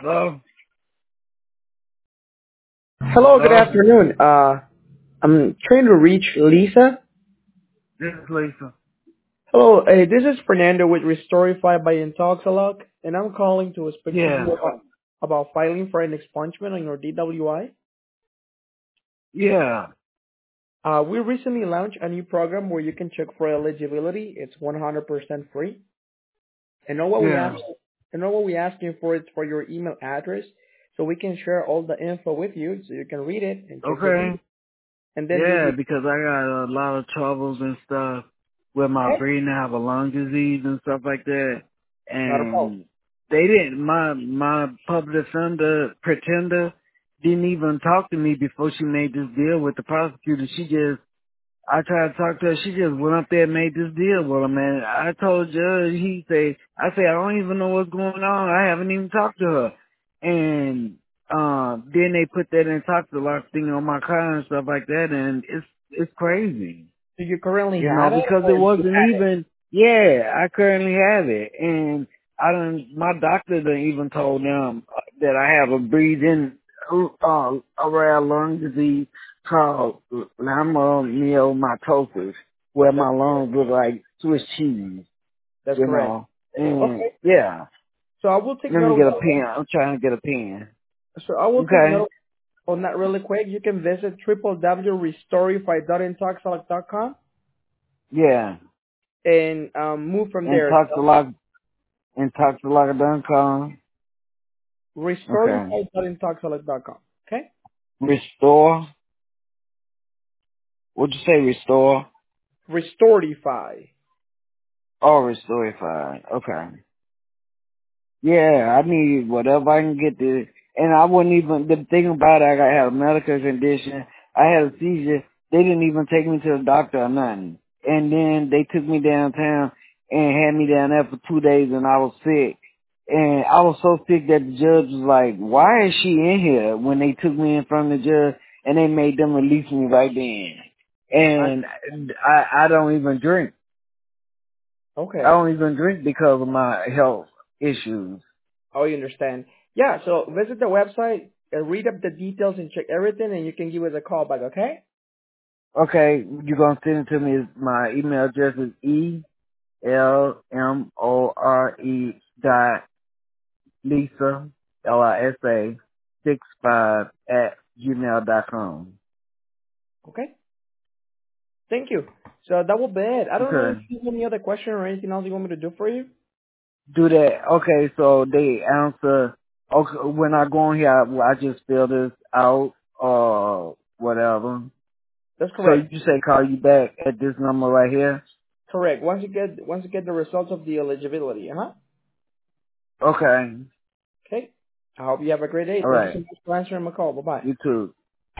Hello? Hello, good Hello? afternoon. I'm trying to reach Lisa. This is Lisa. Hello, this is Fernando with Restorify by Intoxalog, and I'm calling to speak to Yeah. you about filing for an expungement on your DWI. Yeah. We recently launched a new program where you can check for eligibility. It's 100% free. And all what we Yeah. ask, and all what we asking for is for your email address, so we can share all the info with you, so you can read it and check your email, Okay. and then you'll Yeah, be because I got a lot of troubles and stuff with my okay. breathing. I have a lung disease and stuff like that. Not a problem. And they didn't, my public defender, pretender, didn't even talk to me before she made this deal with the prosecutor. I tried to talk to her. She just went up there and made this deal with him, man. I told Judge, I say, I don't even know what's going on. I haven't even talked to her. And, then they put that in talk to lock thing on my car and stuff like that, and it's crazy. Do you currently You know, have it, because it or you wasn't had it? even, yeah, I currently have it. And my doctor done even told them that I have a breathing, a rare lung disease called lamomyomatosis, where That's my lungs look like Swiss cheese, that's you correct. know. And, Okay. yeah, So I will take let me note of get a that. pen. I'm trying to get a pen. So I will take Okay? note on that really quick. You can visit www.restorify.intoxalog.com Yeah. and move from And there. talk to like, and talk to like a done call. Okay. Restorify.intoxalog.com. Okay? Restore. What'd you say, restore? Restorify. Oh, Restorify. Okay. Yeah, I need whatever I can get to. And I wouldn't even, the thing about it, I had a medical condition. I had a seizure. They didn't even take me to the doctor or nothing. And then they took me downtown and had me down there for 2 days and I was sick. And I was so sick that the judge was like, why is she in here when they took me in front of the judge and they made them release me right then. I, And I don't even drink. I okay. don't even drink because of my health issues. Oh, you understand. Yeah, so visit the website and read up the details and check everything, and you can give us a call back, okay? Okay, you're gonna send it to me. My email address is ELMORE dot Lisa LISA 65 at gmail.com. Okay? Thank you. So that will be it. I don't know if Okay. you have any other question or anything else you want me to do for you. Do that. Okay, so they answer. Okay, when I go on here, I just fill this out or whatever. That's So correct. you say call you back at this number right here. Correct. Once you get the results of the eligibility, Okay. Okay. I hope you have a great day. All Thank you so right. much for answering my call. Bye bye. You too.